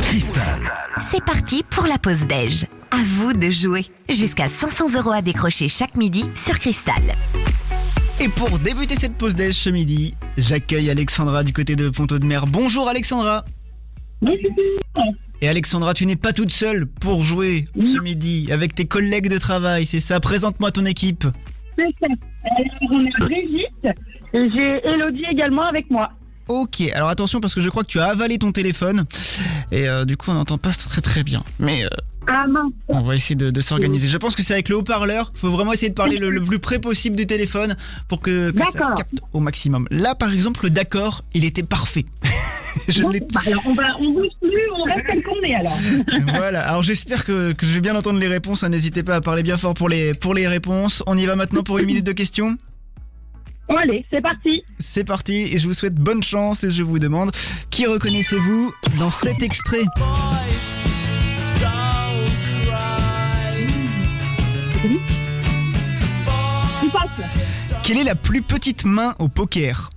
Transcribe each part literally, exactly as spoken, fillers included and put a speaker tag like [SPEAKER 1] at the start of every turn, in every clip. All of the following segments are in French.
[SPEAKER 1] Cristal.
[SPEAKER 2] C'est parti pour la pause déj. À vous de jouer. Jusqu'à cinq cents euros à décrocher chaque midi sur Cristal.
[SPEAKER 3] Et pour débuter cette pause déj ce midi, j'accueille Alexandra du côté de Pont-Audemer. Bonjour Alexandra. Et Alexandra, tu n'es pas toute seule pour jouer ce midi avec tes collègues de travail, c'est ça? Présente-moi ton équipe.
[SPEAKER 4] C'est ça. Alors, on a Brigitte et j'ai Elodie également avec moi.
[SPEAKER 3] Ok, alors attention parce que je crois que tu as avalé ton téléphone et euh, du coup on n'entend pas très très bien. Mais euh,
[SPEAKER 4] Ah mince.
[SPEAKER 3] on va essayer de, de s'organiser. Je pense que c'est avec le haut-parleur. Faut vraiment essayer de parler le, le plus près possible du téléphone pour que, que ça
[SPEAKER 4] D'accord.
[SPEAKER 3] capte au maximum. Là par exemple le d'accord, il était parfait. Je
[SPEAKER 4] Bon,
[SPEAKER 3] l'ai...
[SPEAKER 4] bah, alors on va, on bouge plus, on reste tel qu'on est alors.
[SPEAKER 3] Voilà, alors j'espère que, que je vais bien entendre les réponses, hein. N'hésitez pas à parler bien fort pour les, pour les réponses. On y va maintenant pour une minute de questions.
[SPEAKER 4] Bon, allez, c'est parti.
[SPEAKER 3] C'est parti et je vous souhaite bonne chance et je vous demande, qui reconnaissez-vous dans cet extrait?
[SPEAKER 4] On passe.
[SPEAKER 3] Quelle est la plus petite main au poker?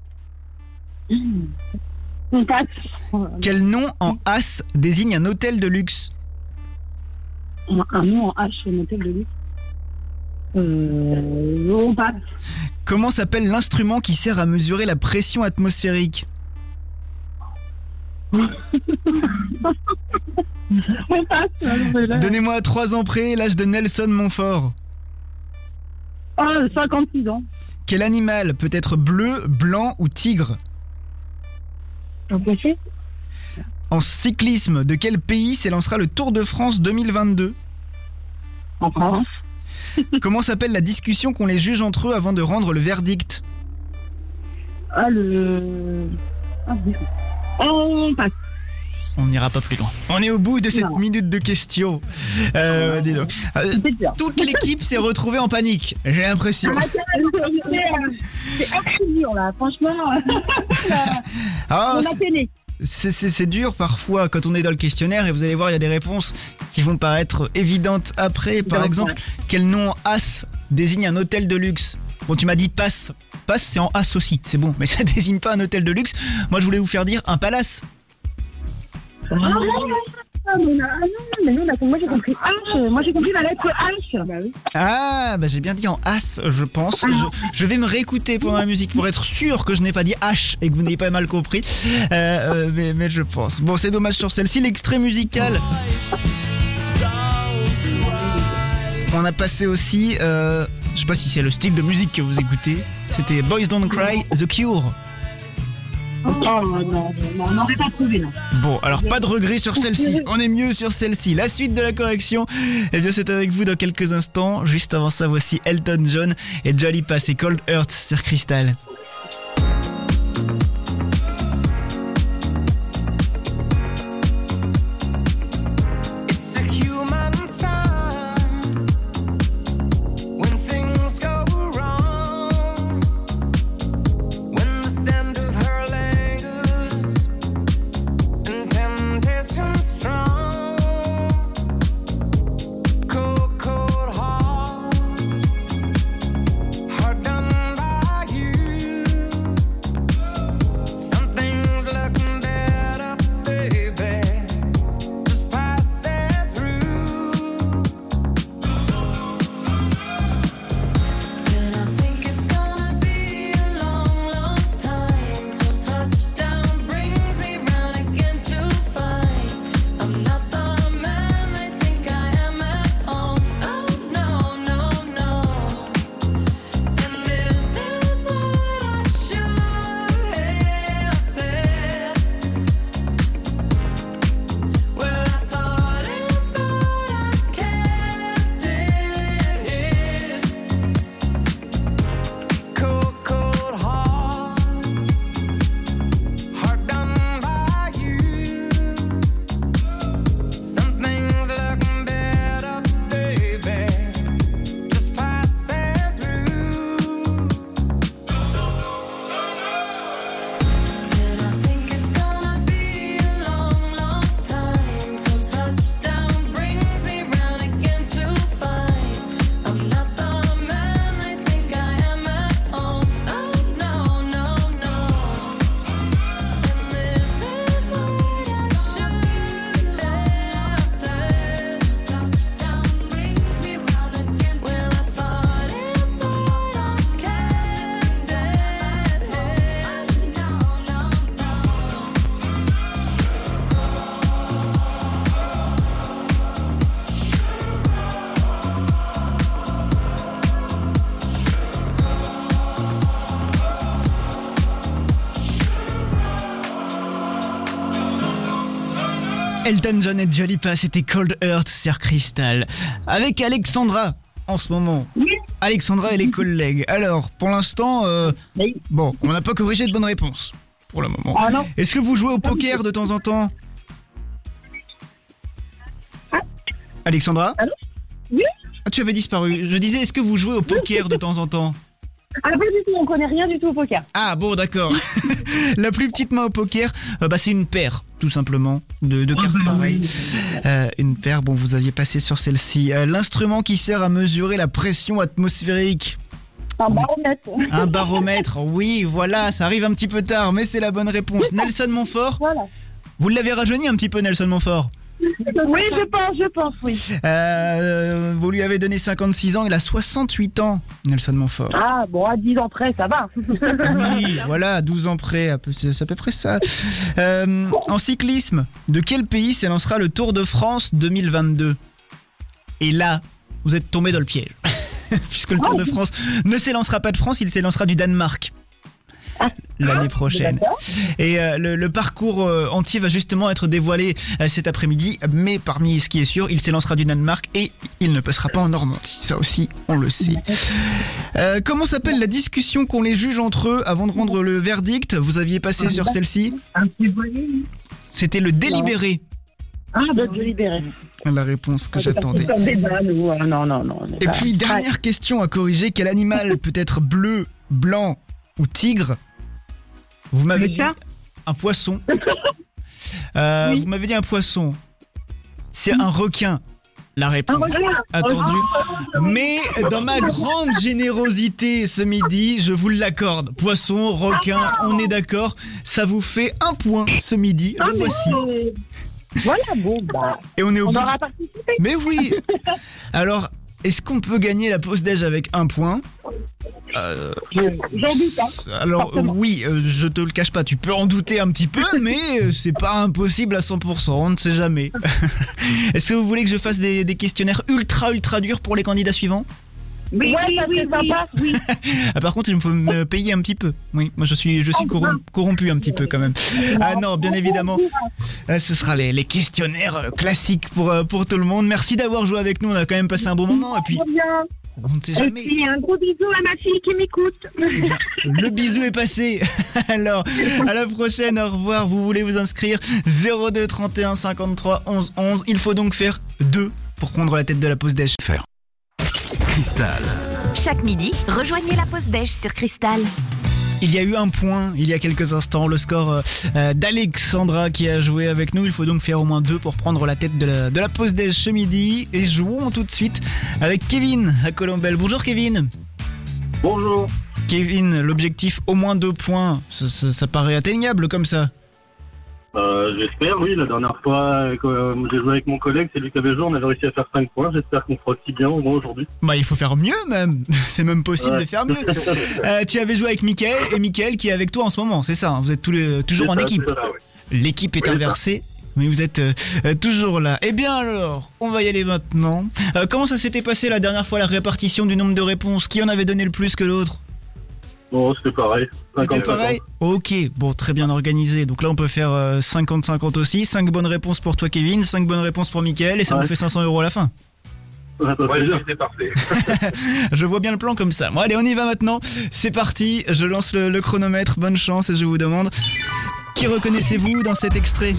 [SPEAKER 4] On passe.
[SPEAKER 3] Quel nom en as désigne un hôtel de luxe?
[SPEAKER 4] Un nom en H, un hôtel de luxe. Euh, on passe.
[SPEAKER 3] Comment s'appelle l'instrument qui sert à mesurer la pression atmosphérique?
[SPEAKER 4] On passe.
[SPEAKER 3] Donnez-moi à trois ans près l'âge de Nelson Montfort.
[SPEAKER 4] Oh, cinquante-six ans.
[SPEAKER 3] Quel animal peut être bleu, blanc ou tigre?
[SPEAKER 4] On passe.
[SPEAKER 3] En cyclisme, de quel pays s'élancera le Tour de France deux mille vingt-deux?
[SPEAKER 4] En France.
[SPEAKER 3] Comment s'appelle la discussion qu'ont les juges entre eux avant de rendre le verdict?
[SPEAKER 4] Ah, le... Ah, oui. Oh, on passe.
[SPEAKER 3] On n'ira pas plus loin. On est au bout de cette
[SPEAKER 4] Non.
[SPEAKER 3] minute de questions. Euh, dis donc. Euh,
[SPEAKER 4] C'est dur.
[SPEAKER 3] toute l'équipe s'est retrouvée en panique, j'ai l'impression.
[SPEAKER 4] Ah, tiens, c'est, euh, c'est archi dur là, franchement.
[SPEAKER 3] Ah,
[SPEAKER 4] On a peiné.
[SPEAKER 3] c'est, c'est, c'est dur parfois quand on est dans le questionnaire et vous allez voir, il y a des réponses qui vont paraître évidentes après. Par
[SPEAKER 4] Donc,
[SPEAKER 3] exemple, quel nom en as désigne un hôtel de luxe? Bon, tu m'as dit passe. Passe, c'est en as aussi, c'est bon, mais ça désigne pas un hôtel de luxe. Moi, je voulais vous faire dire un palace.
[SPEAKER 4] Ah, non, ah, mais on a- ah non, mais non, d'accord, moi j'ai compris H. Moi j'ai compris la lettre H. Bah oui.
[SPEAKER 3] Ah, bah j'ai bien dit en as, je pense. Je, je vais me réécouter pendant la musique pour être sûr que je n'ai pas dit H et que vous n'ayez pas mal compris. Euh, euh, mais, mais je pense. Bon, c'est dommage sur celle-ci. L'extrait musical. On a passé aussi, euh, je sais pas si c'est le style de musique que vous écoutez. C'était Boys Don't Cry, The Cure.
[SPEAKER 4] Oh non, non, non, on n'aurait pas trouvé là.
[SPEAKER 3] Bon, alors pas de regret sur celle-ci, on est mieux sur celle-ci. La suite de la correction, eh bien c'est avec vous dans quelques instants. Juste avant ça, voici Elton John et Dua Lipa et Cold Earth sur Cristal.
[SPEAKER 5] It's a human sign when things go wrong, when the scent of her lingers and temptation strong, cold, cold heart, heart done by you.
[SPEAKER 3] Elton John et Dua Lipa, c'était Cold Earth sur Crystal. Avec Alexandra, en ce moment.
[SPEAKER 4] Oui.
[SPEAKER 3] Alexandra et les collègues. Alors, pour l'instant, euh,
[SPEAKER 4] Oui.
[SPEAKER 3] bon, on n'a pas corrigé de bonne réponse. Pour le moment.
[SPEAKER 4] Ah non.
[SPEAKER 3] Est-ce que vous jouez au poker de temps en temps? Alexandra?
[SPEAKER 4] Allô? Oui.
[SPEAKER 3] Ah, tu avais disparu. Je disais, est-ce que vous jouez au poker de temps en temps?
[SPEAKER 4] Ah, pas du tout, on connaît rien du tout au poker.
[SPEAKER 3] Ah bon, d'accord. La plus petite main au poker, euh, bah, c'est une paire, tout simplement, de, de cartes pareilles. Euh, une paire, bon, vous aviez passé sur celle-ci. Euh, L'instrument qui sert à mesurer la pression atmosphérique.
[SPEAKER 4] Un baromètre.
[SPEAKER 3] Un baromètre, oui, voilà, ça arrive un petit peu tard, mais c'est la bonne réponse. Nelson Montfort,
[SPEAKER 4] Voilà.
[SPEAKER 3] vous l'avez rajeuni un petit peu, Nelson Montfort.
[SPEAKER 4] Oui, je pense, je pense, oui.
[SPEAKER 3] Euh, vous lui avez donné cinquante-six ans, il a soixante-huit ans, Nelson Montfort.
[SPEAKER 4] Ah, bon, à dix ans près, ça va.
[SPEAKER 3] Oui, voilà, douze ans près, à peu- c'est à peu près ça. Euh, en cyclisme, de quel pays s'élancera le Tour de France deux mille vingt-deux? Et là, vous êtes tombé dans le piège. Puisque le Tour de France ne s'élancera pas de France, il s'élancera du Danemark. L'année prochaine.
[SPEAKER 4] D'accord.
[SPEAKER 3] Et euh, le, le parcours euh, entier va justement être dévoilé euh, cet après-midi. Mais parmi ce qui est sûr, il s'élancera du Danemark et il ne passera pas en Normandie. Ça aussi, on le sait. Euh, comment s'appelle la discussion qu'ont les juges entre eux avant de rendre le verdict? Vous aviez passé sur celle-ci.
[SPEAKER 4] Un petit volet.
[SPEAKER 3] C'était le délibéré.
[SPEAKER 4] Ah, de délibéré.
[SPEAKER 3] La réponse que j'attendais.
[SPEAKER 4] Comme débat, nous. Ah, non, non, non. on est
[SPEAKER 3] Et
[SPEAKER 4] pas-
[SPEAKER 3] puis, dernière question à corriger. Quel animal peut être bleu, blanc ou tigre? Vous m'avez dit
[SPEAKER 4] Putain.
[SPEAKER 3] un poisson. Euh,
[SPEAKER 4] Oui.
[SPEAKER 3] Vous m'avez dit un poisson. C'est un requin. La
[SPEAKER 4] Un
[SPEAKER 3] réponse
[SPEAKER 4] requin.
[SPEAKER 3] attendue. Mais dans ma grande générosité ce midi, je vous l'accorde. Poisson, requin, on est d'accord. Ça vous fait un point ce midi.
[SPEAKER 4] Ah,
[SPEAKER 3] Le
[SPEAKER 4] mais
[SPEAKER 3] voici.
[SPEAKER 4] c'est- Voilà, bon, bah,
[SPEAKER 3] Et on est au
[SPEAKER 4] on
[SPEAKER 3] bout.
[SPEAKER 4] aura participé.
[SPEAKER 3] Mais oui. Alors, est-ce qu'on peut gagner la pause déj avec un point? Euh,
[SPEAKER 4] Je- J'en doute, hein.
[SPEAKER 3] Alors
[SPEAKER 4] Forcément.
[SPEAKER 3] oui, euh, je te le cache pas, tu peux en douter un petit peu, mais euh, c'est pas impossible à cent pour cent, on ne sait jamais. Est-ce que vous voulez que je fasse des, des questionnaires ultra ultra durs pour les candidats suivants?
[SPEAKER 4] Oui, ouais, ça serait sympa. Oui.
[SPEAKER 3] Ah, par contre, il me faut me payer un petit peu. Oui, moi je suis, je suis corrom- corrompu un petit peu quand même. Ah non, bien évidemment, euh, ce sera les, les questionnaires euh, classiques pour, euh, pour tout le monde. Merci d'avoir joué avec nous, on a quand même passé un bon moment et puis
[SPEAKER 4] Très bien.
[SPEAKER 3] on ne sait
[SPEAKER 4] Et
[SPEAKER 3] jamais.
[SPEAKER 4] puis, un gros bisou à ma fille qui m'écoute.
[SPEAKER 3] Eh bien, le bisou est passé. Alors, à la prochaine, au revoir. Vous voulez vous inscrire zéro deux trente et un cinquante-trois onze onze. Il faut donc faire deux pour prendre la tête de la pause déj.
[SPEAKER 1] Faire. Cristal.
[SPEAKER 2] Chaque midi, rejoignez la pause déj sur Cristal.
[SPEAKER 3] Il y a eu un point il y a quelques instants, le score euh, d'Alexandra qui a joué avec nous. Il faut donc faire au moins deux pour prendre la tête de la, de la pause déj ce midi. Et jouons tout de suite avec Kevin à Colombelle. Bonjour Kevin.
[SPEAKER 6] Bonjour.
[SPEAKER 3] Kevin, l'objectif au moins deux points, ça, ça- ça paraît atteignable comme ça.
[SPEAKER 6] Euh, J'espère, oui. La dernière fois que euh, j'ai joué avec mon collègue, c'est lui qui avait joué, on avait réussi à faire cinq points. J'espère qu'on fera aussi bien au moins aujourd'hui.
[SPEAKER 3] Bah il faut faire mieux même, c'est même possible
[SPEAKER 6] Ouais.
[SPEAKER 3] de faire mieux. Euh, tu avais joué avec Mickaël et Mickaël qui est avec toi en ce moment, c'est ça, hein, vous êtes tous les, toujours en
[SPEAKER 6] C'est ça,
[SPEAKER 3] équipe.
[SPEAKER 6] c'est ça, ouais.
[SPEAKER 3] L'équipe est
[SPEAKER 6] Oui, c'est
[SPEAKER 3] inversée, mais vous êtes euh, euh, toujours là. Eh bien alors, on va y aller maintenant. Euh, comment ça s'était passé la dernière fois, la répartition du nombre de réponses? Qui en avait donné le plus que l'autre?
[SPEAKER 6] Bon, c'était pareil.
[SPEAKER 3] C'était
[SPEAKER 6] Cinquante,
[SPEAKER 3] pareil? Ok, bon, très bien organisé. Donc là, on peut faire euh, cinquante cinquante aussi. cinq bonnes réponses pour toi, Kevin, cinq bonnes réponses pour Mickaël, et ça
[SPEAKER 6] Ouais.
[SPEAKER 3] nous fait cinq cents euros à la fin.
[SPEAKER 6] cinquante. Ça, ça fait bien.
[SPEAKER 1] c'est parfait.
[SPEAKER 3] Je vois bien le plan comme ça. Bon, allez, on y va maintenant. C'est parti. Je lance le, le chronomètre. Bonne chance et je vous demande qui reconnaissez-vous dans cet extrait?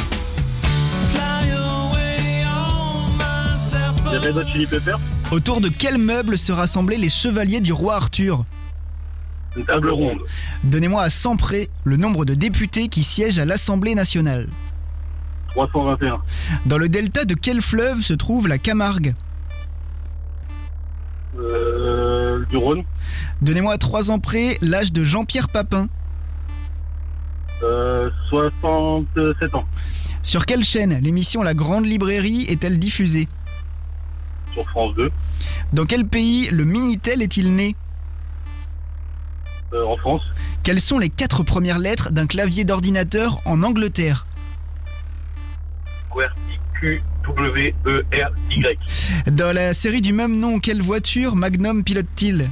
[SPEAKER 6] Il y avait d'autres Chili Peppers,
[SPEAKER 3] Autour de quel meuble se rassemblaient les chevaliers du roi Arthur?
[SPEAKER 6] une table ronde.
[SPEAKER 3] Donnez-moi à cent près le nombre de députés qui siègent à l'Assemblée nationale.
[SPEAKER 6] trois cent vingt et un.
[SPEAKER 3] Dans le delta de quel fleuve se trouve la Camargue?
[SPEAKER 6] Euh, du Rhône.
[SPEAKER 3] Donnez-moi à trois ans près l'âge de Jean-Pierre Papin.
[SPEAKER 6] Euh, soixante-sept ans.
[SPEAKER 3] Sur quelle chaîne l'émission La Grande Librairie est-elle diffusée?
[SPEAKER 6] Sur France deux.
[SPEAKER 3] Dans quel pays le Minitel est-il né?
[SPEAKER 6] Euh, en France.
[SPEAKER 3] Quelles sont les quatre premières lettres d'un clavier d'ordinateur en Angleterre?
[SPEAKER 6] Q W E R Y.
[SPEAKER 3] Dans la série du même nom, quelle voiture Magnum pilote-t-il?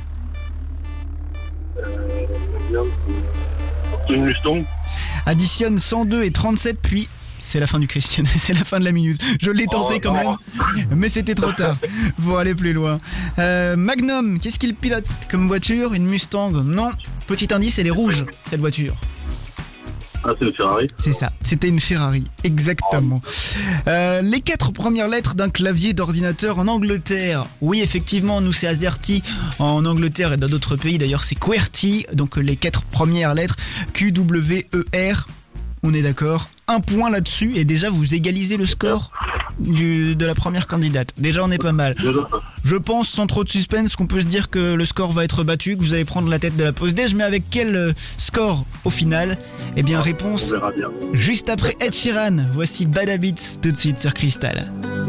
[SPEAKER 6] Une Mustang.
[SPEAKER 3] Additionne cent deux et trente-sept puis c'est la fin du questionnaire, c'est la fin de la minute. Je l'ai tenté
[SPEAKER 6] Oh,
[SPEAKER 3] quand
[SPEAKER 6] non.
[SPEAKER 3] même, mais c'était trop tard pour aller plus loin. Euh, Magnum, qu'est-ce qu'il pilote comme voiture? Une Mustang? Non. Petit indice, elle est rouge, cette voiture.
[SPEAKER 6] Ah, c'est une Ferrari.
[SPEAKER 3] C'est ça, c'était une Ferrari, exactement. Euh, les quatre premières lettres d'un clavier d'ordinateur en Angleterre. Oui, effectivement, nous c'est AZERTY en Angleterre et dans d'autres pays, d'ailleurs c'est QWERTY. Donc les quatre premières lettres, Q W E R. On est d'accord. Un point là-dessus et déjà vous égalisez le score du, de la première candidate. Déjà on est pas mal.
[SPEAKER 6] Déjà, ça.
[SPEAKER 3] Je pense, sans trop de suspense, qu'on peut se dire que le score va être battu, que vous allez prendre la tête de la pause déj, mais avec quel euh, score au final? Eh bien,
[SPEAKER 6] On
[SPEAKER 3] réponse
[SPEAKER 6] verra bien.
[SPEAKER 3] juste après Ed Sheeran. Voici Bad Habits tout de suite sur Cristal.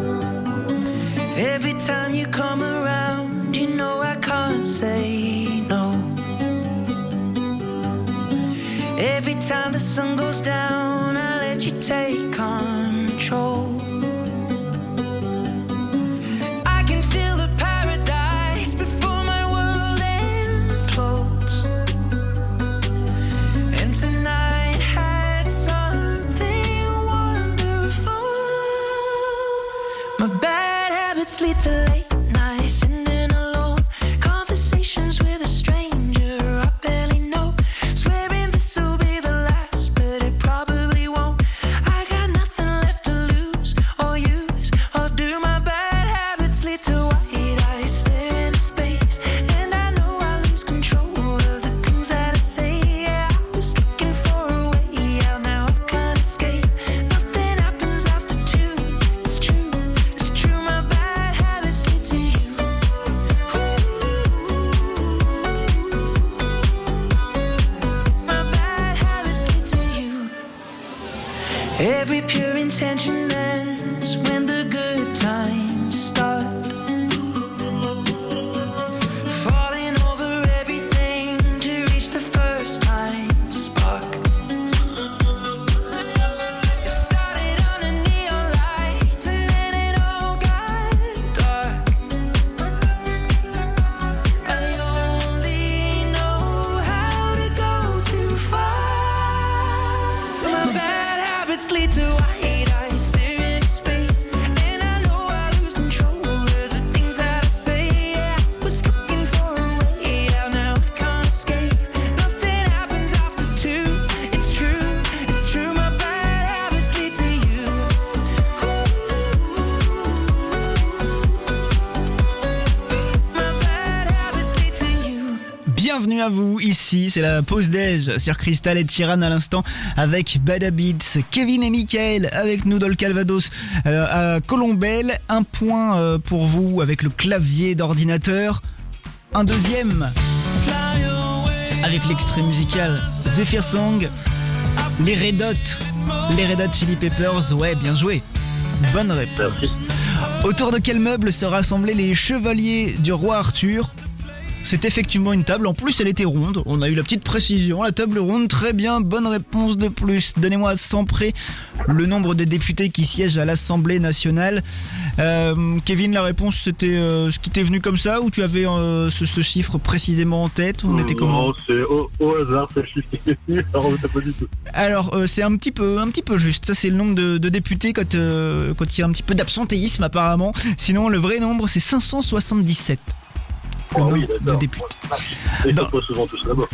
[SPEAKER 5] Every time you come around, you know I can't say no. Every time the sun goes down, I let you take control. I can feel the paradise before my world implodes. And tonight had something wonderful. My bad habits lead to late nights, sitting alone. Conversations with a stranger I barely know. Swearing this will be the last, but it probably won't. I got nothing left to lose or use or do. My bad habits lead to white eyes staring into space, and I know I lose control of the things that I say. Yeah, I was looking for a way out, now I can't escape. Nothing happens after two. It's true, it's true. My bad habits lead to you. My bad habits lead to you. Every pure intention ends when the good times start. Falling over everything to reach the first time spark. It started under neon lights and then it all got dark. I only know how to go too far. My bad habits lead to white eyes staring into space, and I know I lose control of the things that I say. Yeah, I was looking for a way out, now I can't escape. Nothing happens after two. It's true, it's true. My bad habits lead to you. My bad habits lead to you.
[SPEAKER 3] Bienvenue à vous, ici c'est la pause déj sur Cristal et Sheeran à l'instant avec Bad Habits. Kevin et Mickaël avec nous dans le Calvados euh, à Colombelle. Un point euh, pour vous avec le clavier d'ordinateur. Un deuxième avec l'extrait musical Zephyr Song. Les Red Hot, les Red Hot Chili Peppers, ouais bien joué. Bonne réponse.
[SPEAKER 6] Merci.
[SPEAKER 3] Autour de quel meuble se rassemblaient les chevaliers du roi Arthur? C'est effectivement une table, en plus elle était ronde, on a eu la petite précision, la table ronde, très bien, bonne réponse de plus. Donnez-moi à cent près le nombre de députés qui siègent à l'Assemblée nationale. Euh, Kevin, la réponse c'était euh, ce qui t'est venu comme ça, ou tu avais euh, ce, ce chiffre précisément en tête? On était comment?
[SPEAKER 6] Non, c'est au, au hasard, c'est le chiffre qui est venu, alors t'as pas du tout.
[SPEAKER 3] Alors euh, c'est un petit peu, un petit peu juste. Ça c'est le nombre de, de députés quand euh, quand il y a un petit peu d'absentéisme apparemment. Sinon le vrai nombre c'est cinq cent soixante-dix-sept. Le
[SPEAKER 6] Ah oui,
[SPEAKER 3] nombre de
[SPEAKER 6] d'accord.
[SPEAKER 3] députés.
[SPEAKER 6] Et
[SPEAKER 3] Dans-
[SPEAKER 6] ça pose souvent tous là-bas.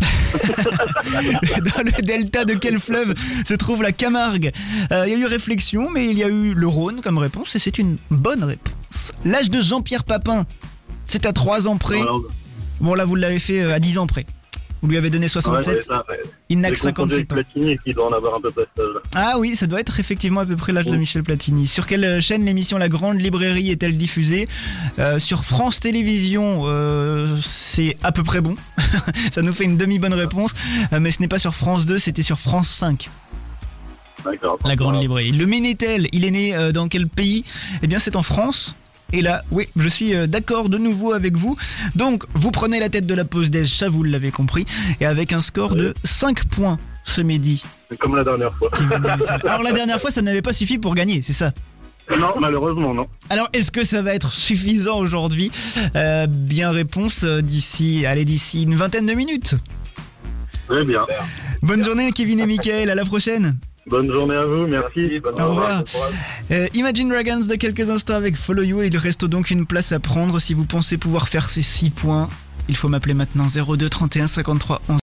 [SPEAKER 3] Dans le delta de quel fleuve se trouve la Camargue? Euh, Il y a eu réflexion, mais il y a eu le Rhône comme réponse, et c'est une bonne réponse. L'âge de Jean-Pierre Papin, c'est à trois ans près.
[SPEAKER 6] Alors,
[SPEAKER 3] Bon là vous l'avez fait euh, à dix ans près. Vous lui avez donné
[SPEAKER 6] ouais,
[SPEAKER 3] soixante-sept,
[SPEAKER 6] ouais, ça, ouais.
[SPEAKER 3] il n'a que
[SPEAKER 6] J'ai confondu avec
[SPEAKER 3] cinquante-sept ans.
[SPEAKER 6] Platini qui doit en avoir un peu pas cet âge-là.
[SPEAKER 3] Ah oui, ça doit être effectivement à peu près l'âge de
[SPEAKER 6] Oh.
[SPEAKER 3] Michel Platini. Sur quelle chaîne l'émission La Grande Librairie est-elle diffusée? Euh, Sur France Télévisions, euh, c'est à peu près bon. Ça nous fait une demi-bonne réponse. Euh, mais ce n'est pas sur France deux, c'était sur France cinq.
[SPEAKER 6] D'accord.
[SPEAKER 3] La Grande
[SPEAKER 6] Voilà.
[SPEAKER 3] Librairie. Le Ménétel, il est né euh, dans quel pays? Eh bien c'est en France. Et là, oui, je suis euh, d'accord de nouveau avec vous. Donc, vous prenez la tête de la pause déj, ça vous l'avez compris. Et avec un score de cinq points ce midi.
[SPEAKER 6] C'est comme la dernière fois.
[SPEAKER 3] Alors la dernière fois, ça n'avait pas suffi pour gagner, c'est ça?
[SPEAKER 6] Non, malheureusement, non.
[SPEAKER 3] Alors, est-ce que ça va être suffisant aujourd'hui? euh, Bien réponse euh, d'ici, allez, d'ici une vingtaine de minutes.
[SPEAKER 6] Très bien.
[SPEAKER 3] Bonne journée, Kevin et Mickaël, à la prochaine.
[SPEAKER 6] Bonne journée à vous, merci. Bonne
[SPEAKER 3] Au revoir.
[SPEAKER 6] bon courage.
[SPEAKER 3] Euh, Imagine Dragons de quelques instants avec Follow You. Il reste donc une place à prendre. Si vous pensez pouvoir faire ces six points, il faut m'appeler maintenant zéro deux trente et un cinquante-trois onze.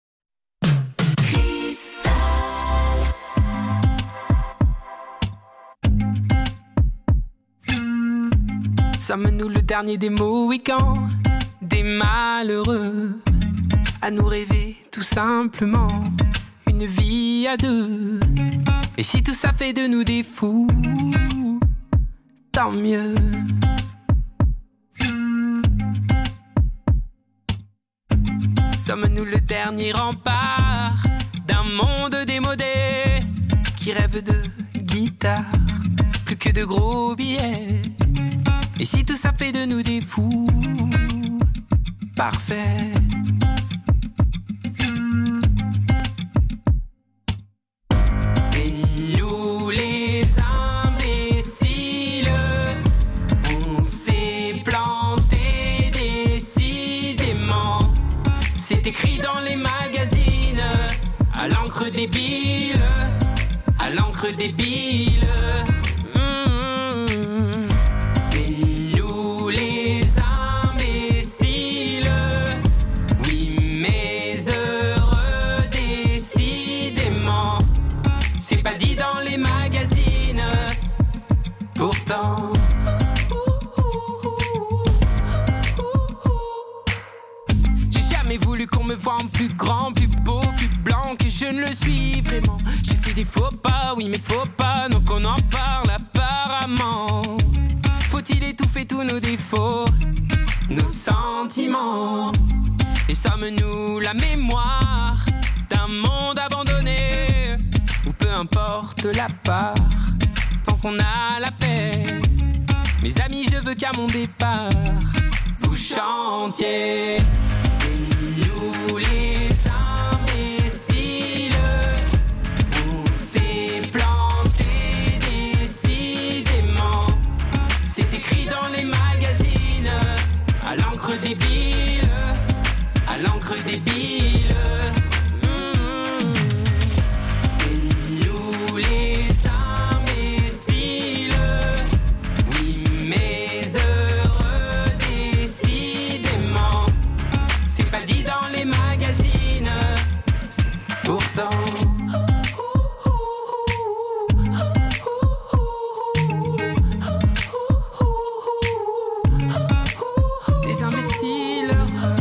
[SPEAKER 7] Sommes-nous le dernier des Mohicans, des malheureux, à nous rêver tout simplement une vie à deux? Et si tout ça fait de nous des fous, tant mieux. Sommes-nous le dernier rempart d'un monde démodé qui rêve de guitare, plus que de gros billets? Et si tout ça fait de nous des fous, parfait. C'est nous les imbéciles, on s'est planté décidément. C'est écrit dans les magazines, à l'encre débile, à l'encre débile. C'est pas dit dans les magazines, pourtant. J'ai jamais voulu qu'on me voie en plus grand, plus beau, plus blanc que je ne le suis vraiment. J'ai fait des faux pas, oui mais faux pas, donc on en parle apparemment. Faut-il étouffer tous nos défauts, nos sentiments? Et sommes-nous la mémoire d'un monde abandonné? Ou peu importe la part, tant qu'on a la paix. Mes amis, je veux qu'à mon départ, vous chantiez. C'est nous les imbéciles, on s'est planté décidément. C'est écrit dans les magazines, à l'encre débile, à l'encre débile. Des imbéciles heureux,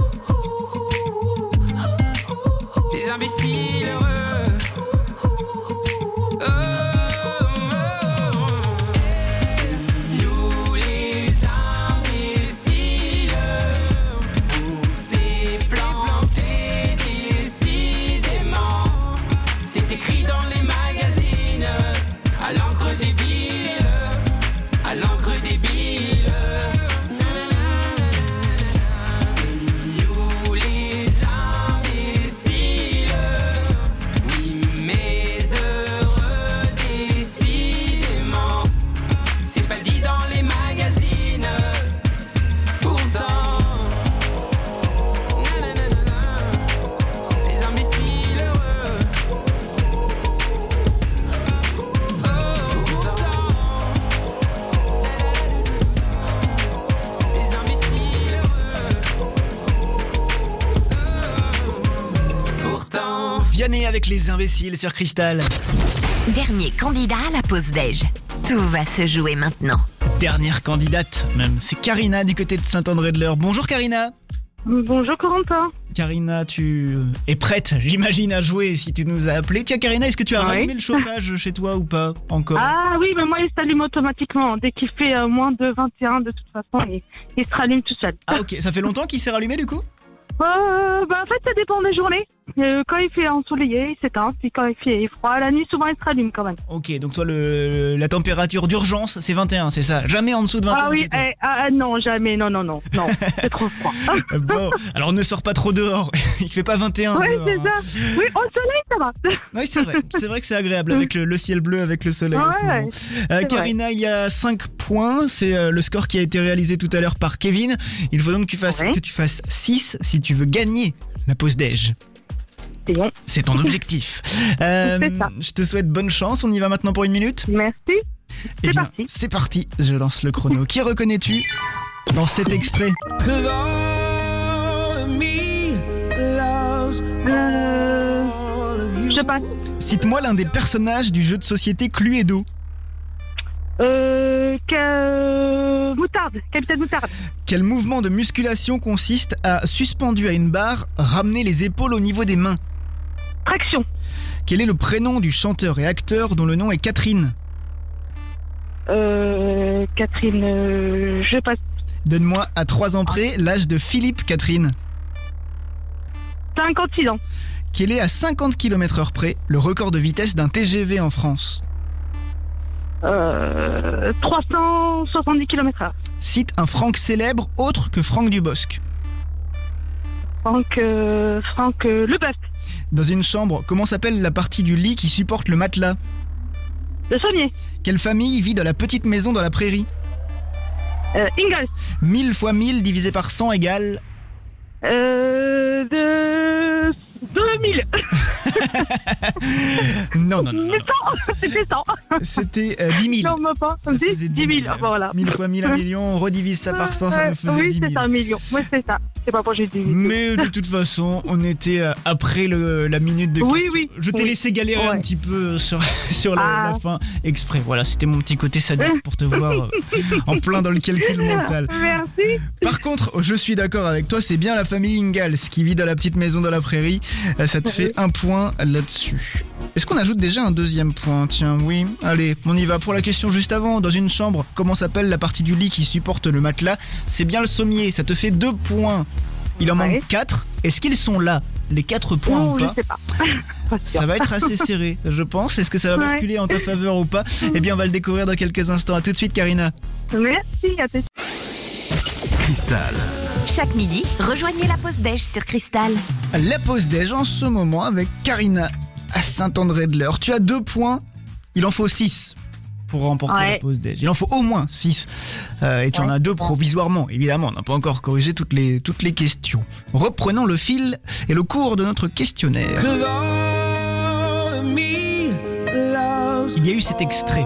[SPEAKER 7] des imbéciles heureux. Oh, oh, oh. C'est nous les imbéciles, on s'est planté décidément. C'est écrit dans les magazines, à l'encre débile, à l'encre débile.
[SPEAKER 3] Vianney avec les imbéciles sur Cristal.
[SPEAKER 2] Dernier candidat à la pause déj. Tout va se jouer maintenant.
[SPEAKER 3] Dernière candidate même, c'est Karina du côté de Saint-André-de-l'Eure. Bonjour Karina.
[SPEAKER 4] Bonjour Corentin.
[SPEAKER 3] Karina, tu es prête, j'imagine, à jouer si tu nous as appelé. Tiens Karina, est-ce que tu as
[SPEAKER 4] Oui.
[SPEAKER 3] rallumé le chauffage chez toi ou pas encore?
[SPEAKER 4] Ah oui, mais moi il s'allume automatiquement. Dès qu'il fait euh, moins de vingt et un, de toute façon, il, il se rallume tout seul.
[SPEAKER 3] Ah ok, ça fait longtemps qu'il s'est rallumé du coup?
[SPEAKER 4] Euh, bah en fait ça dépend des journées. Euh, quand il fait ensoleillé, il s'éteint. Puis quand il fait froid, la nuit souvent il se rallume quand même.
[SPEAKER 3] Ok, donc toi le la température d'urgence c'est vingt et un, c'est ça? Jamais en dessous de vingt et un?
[SPEAKER 4] Ah oui,
[SPEAKER 3] chez toi.
[SPEAKER 4] eh, ah, non jamais, non non non, non, c'est trop froid.
[SPEAKER 3] Bon, alors ne sors pas trop dehors, il fait pas vingt et un
[SPEAKER 4] Oui
[SPEAKER 3] dehors,
[SPEAKER 4] c'est
[SPEAKER 3] hein.
[SPEAKER 4] ça. Oui au soleil ça va.
[SPEAKER 3] Oui c'est vrai, c'est vrai que c'est agréable avec le, le ciel bleu, avec le soleil.
[SPEAKER 4] Ouais,
[SPEAKER 3] en ce moment.
[SPEAKER 4] ouais,
[SPEAKER 3] Euh,
[SPEAKER 4] c'est
[SPEAKER 3] Karina, il y a cinq points, c'est euh, le score qui a été réalisé tout à l'heure par Kevin. Il faut donc que tu fasses,
[SPEAKER 4] Ouais.
[SPEAKER 3] que tu fasses six si tu veux gagner la pause déj.
[SPEAKER 4] c'est bon.
[SPEAKER 3] C'est ton objectif. Euh,
[SPEAKER 4] C'est ça.
[SPEAKER 3] je te souhaite bonne chance. On y va maintenant pour une minute.
[SPEAKER 4] Merci.
[SPEAKER 3] Eh
[SPEAKER 4] C'est
[SPEAKER 3] bien,
[SPEAKER 4] parti.
[SPEAKER 3] c'est parti. Je lance le chrono. Qui reconnais-tu dans cet extrait?
[SPEAKER 4] Euh, je passe.
[SPEAKER 3] Cite-moi l'un des personnages du jeu de société Cluedo.
[SPEAKER 4] Euh, que... Moutarde, capitaine Moutarde.
[SPEAKER 3] Quel mouvement de musculation consiste à, suspendu à une barre, ramener les épaules au niveau des mains?
[SPEAKER 4] Traction.
[SPEAKER 3] Quel est le prénom du chanteur et acteur dont le nom est Catherine?
[SPEAKER 4] Euh, Catherine, euh, je passe.
[SPEAKER 3] Donne-moi à trois ans près l'âge de Philippe Catherine.
[SPEAKER 4] cinquante-six ans.
[SPEAKER 3] Quel est à cinquante kilomètres heure près le record de vitesse d'un T G V en France?
[SPEAKER 4] Euh, trois cent soixante-dix kilomètres heure.
[SPEAKER 3] Cite un Franck célèbre autre que Franck Dubosc.
[SPEAKER 4] Franck, euh, Franck euh, Leboeuf.
[SPEAKER 3] Dans une chambre, comment s'appelle la partie du lit qui supporte le matelas?
[SPEAKER 4] Le sommier.
[SPEAKER 3] Quelle famille vit dans la petite maison dans la prairie?
[SPEAKER 4] Euh, Ingalls.
[SPEAKER 3] mille fois mille divisé par cent égale...
[SPEAKER 4] Euh, de... deux mille.
[SPEAKER 3] Non, non, non.
[SPEAKER 4] mille cent. C'était cent.
[SPEAKER 3] C'était euh, dix mille.
[SPEAKER 4] Non, même pas.
[SPEAKER 3] Ça faisait
[SPEAKER 4] dix mille. Voilà.
[SPEAKER 3] mille fois mille, un million, on redivise ça par cent, ça
[SPEAKER 4] Euh,
[SPEAKER 3] nous faisait
[SPEAKER 4] oui,
[SPEAKER 3] dix
[SPEAKER 4] c'est
[SPEAKER 3] mille.
[SPEAKER 4] ça, un million. Moi, c'est ça. C'est pas pour j'ai dit.
[SPEAKER 3] Mais de toute façon, on était euh, après le, la minute de
[SPEAKER 4] Oui,
[SPEAKER 3] question.
[SPEAKER 4] oui.
[SPEAKER 3] Je t'ai
[SPEAKER 4] Oui.
[SPEAKER 3] laissé galérer
[SPEAKER 4] Ouais.
[SPEAKER 3] un petit peu sur, sur la,
[SPEAKER 4] Ah.
[SPEAKER 3] la fin exprès. Voilà, c'était mon petit côté sadique pour te voir euh, en plein dans le calcul mental.
[SPEAKER 4] Merci.
[SPEAKER 3] Par contre, je suis d'accord avec toi, c'est bien la famille Ingalls qui vit dans la petite maison dans la prairie. Euh, Ça te fait un point là-dessus. Est-ce qu'on ajoute déjà un deuxième point? Tiens, oui. Allez, on y va pour la question juste avant. Dans une chambre, comment s'appelle la partie du lit qui supporte le matelas? C'est bien le sommier, ça te fait deux points. Il en
[SPEAKER 4] Ouais.
[SPEAKER 3] manque quatre. Est-ce qu'ils sont là, les quatre points
[SPEAKER 4] Oh,
[SPEAKER 3] ou
[SPEAKER 4] je
[SPEAKER 3] pas?
[SPEAKER 4] sais pas. Pas sûr.
[SPEAKER 3] Ça va être assez serré, je pense. Est-ce que ça va
[SPEAKER 4] Ouais.
[SPEAKER 3] basculer en ta faveur ou pas? Eh bien, on va le découvrir dans quelques instants. À tout de suite, Karina.
[SPEAKER 4] Merci, à tout.
[SPEAKER 1] Cristal.
[SPEAKER 2] Chaque midi, rejoignez la pause déj sur Cristal.
[SPEAKER 3] La pause déj en ce moment avec Karina à Saint-André-de-l'Eure. Tu as deux points, il en faut six pour remporter
[SPEAKER 4] Ouais.
[SPEAKER 3] la pause déj. Il en faut au moins six. Euh, et tu en
[SPEAKER 4] Ouais.
[SPEAKER 3] as deux provisoirement, évidemment. On n'a pas encore corrigé toutes les, toutes les questions. Reprenons le fil et le cours de notre questionnaire. Il y a eu cet extrait,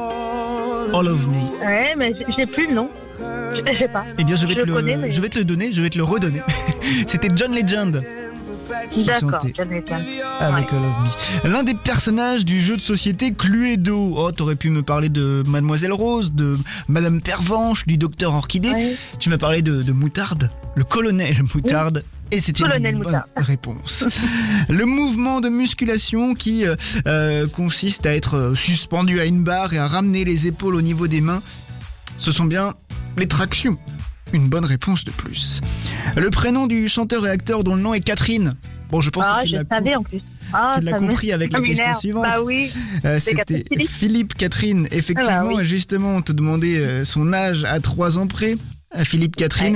[SPEAKER 3] All of Me.
[SPEAKER 4] Ouais, mais j'ai- j'ai plus le nom. Je sais pas.
[SPEAKER 3] Eh bien, je vais,
[SPEAKER 4] Je
[SPEAKER 3] te
[SPEAKER 4] le
[SPEAKER 3] le,
[SPEAKER 4] connais, mais-
[SPEAKER 3] je vais te le donner, je vais te le redonner. C'était John Legend qui
[SPEAKER 4] D'accord,
[SPEAKER 3] chantait
[SPEAKER 4] j'en ai plein.
[SPEAKER 3] avec
[SPEAKER 4] Ouais.
[SPEAKER 3] All of Me. L'un des personnages du jeu de société Cluedo. Oh, t'aurais pu me parler de Mademoiselle Rose, de Madame Pervenche, du Docteur Orchidée.
[SPEAKER 4] Ouais.
[SPEAKER 3] Tu m'as parlé de, de Moutarde, le colonel Moutarde. Et c'est une
[SPEAKER 4] Colonel
[SPEAKER 3] bonne
[SPEAKER 4] Moutarde.
[SPEAKER 3] réponse. Le mouvement de musculation qui euh, euh, consiste à être euh, suspendu à une barre et à ramener les épaules au niveau des mains, ce sont bien les tractions. Une bonne réponse de plus. Le prénom du chanteur et acteur dont le nom est Catherine. Bon, je pense
[SPEAKER 4] Ah,
[SPEAKER 3] que tu
[SPEAKER 4] je
[SPEAKER 3] l'as
[SPEAKER 4] savais
[SPEAKER 3] com-
[SPEAKER 4] en plus. Ah,
[SPEAKER 3] tu l'as
[SPEAKER 4] ça me-
[SPEAKER 3] compris avec
[SPEAKER 4] ça
[SPEAKER 3] la question
[SPEAKER 4] m'énerve.
[SPEAKER 3] suivante.
[SPEAKER 4] Bah oui.
[SPEAKER 3] Euh,
[SPEAKER 4] c'est
[SPEAKER 3] C'était
[SPEAKER 4] Catherine Philippe.
[SPEAKER 3] Philippe Catherine. Effectivement,
[SPEAKER 4] Ah bah oui.
[SPEAKER 3] justement, on te demandait euh, son âge à trois ans près. À Philippe Catherine.
[SPEAKER 4] Ouais.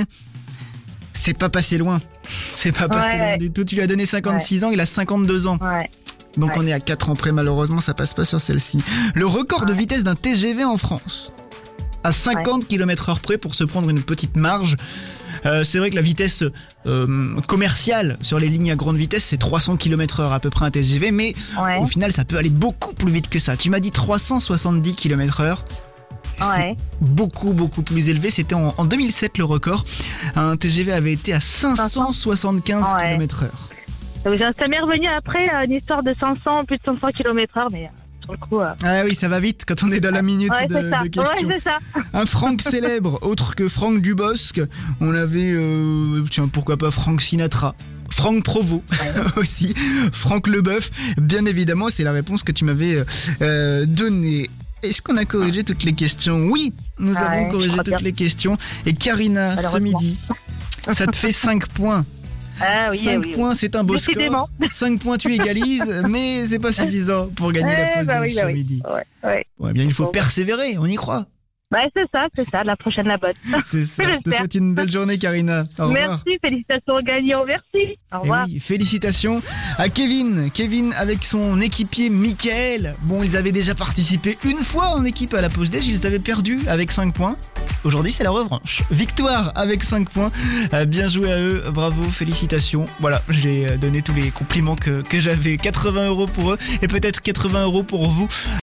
[SPEAKER 3] C'est pas passé loin. C'est pas passé
[SPEAKER 4] Ouais.
[SPEAKER 3] loin du tout. Tu lui as donné cinquante-six ans, il a cinquante-deux ans.
[SPEAKER 4] Ouais.
[SPEAKER 3] Donc
[SPEAKER 4] Ouais.
[SPEAKER 3] on est à quatre ans près, malheureusement, ça passe pas sur celle-ci. Le record de vitesse d'un T G V en France. À cinquante kilomètres heure près pour se prendre une petite marge. Euh, c'est vrai que la vitesse euh, commerciale sur les lignes à grande vitesse, c'est trois cents kilomètres heure à peu près un T G V, mais
[SPEAKER 4] Ouais.
[SPEAKER 3] au final, ça peut aller beaucoup plus vite que ça. Tu m'as dit trois cent soixante-dix kilomètres heure.
[SPEAKER 4] Ouais.
[SPEAKER 3] Beaucoup, beaucoup plus élevé. C'était en, en deux mille sept le record. Un T G V avait été à cinq cent soixante-quinze
[SPEAKER 4] Ouais.
[SPEAKER 3] kilomètres heure.
[SPEAKER 4] Ça m'est revenu après euh, une histoire de cinq cents, plus de cinq cents kilomètres heure, mais euh, sur le coup. euh,
[SPEAKER 3] Ah oui, ça va vite quand on est dans la minute
[SPEAKER 4] Ouais,
[SPEAKER 3] de,
[SPEAKER 4] c'est ça.
[SPEAKER 3] de questions.
[SPEAKER 4] Ouais, c'est ça.
[SPEAKER 3] Un Franck célèbre, autre que Franck Dubosc. On avait, euh, tiens, pourquoi pas Franck Sinatra. Franck Provost aussi. Franck Leboeuf. Bien évidemment, c'est la réponse que tu m'avais euh, donnée. Est-ce qu'on a corrigé toutes les questions? Oui, nous
[SPEAKER 4] Ah
[SPEAKER 3] avons
[SPEAKER 4] ouais,
[SPEAKER 3] corrigé
[SPEAKER 4] je crois
[SPEAKER 3] toutes
[SPEAKER 4] bien.
[SPEAKER 3] les questions. Et Karina, ce
[SPEAKER 4] Malheureusement.
[SPEAKER 3] midi, ça te fait cinq points.
[SPEAKER 4] Ah oui,
[SPEAKER 3] cinq
[SPEAKER 4] oui, oui.
[SPEAKER 3] points, c'est un beau score.
[SPEAKER 4] Décidément.
[SPEAKER 3] cinq points, tu égalises, mais c'est pas suffisant pour gagner la
[SPEAKER 4] Eh,
[SPEAKER 3] pause
[SPEAKER 4] bah
[SPEAKER 3] de
[SPEAKER 4] oui,
[SPEAKER 3] ce
[SPEAKER 4] bah oui.
[SPEAKER 3] midi.
[SPEAKER 4] Ouais, ouais.
[SPEAKER 3] Ouais, bien, il faut
[SPEAKER 4] Bon.
[SPEAKER 3] persévérer, on y croit.
[SPEAKER 4] Bah, c'est ça, c'est ça. La prochaine, la bonne.
[SPEAKER 3] C'est ça. Je te
[SPEAKER 4] J'espère.
[SPEAKER 3] souhaite une belle journée, Karina. Au revoir.
[SPEAKER 4] Merci, félicitations aux gagnants. Merci. Au
[SPEAKER 3] Eh
[SPEAKER 4] revoir.
[SPEAKER 3] oui, félicitations à Kevin. Kevin avec son équipier Mickaël. Bon, ils avaient déjà participé une fois en équipe à la pause déj. Ils avaient perdu avec cinq points. aujourd'hui c'est la revanche. Victoire avec cinq points, euh, bien joué à eux, bravo, félicitations. Voilà, j'ai donné tous les compliments que, que j'avais, quatre-vingts euros pour eux et peut-être quatre-vingts euros pour vous.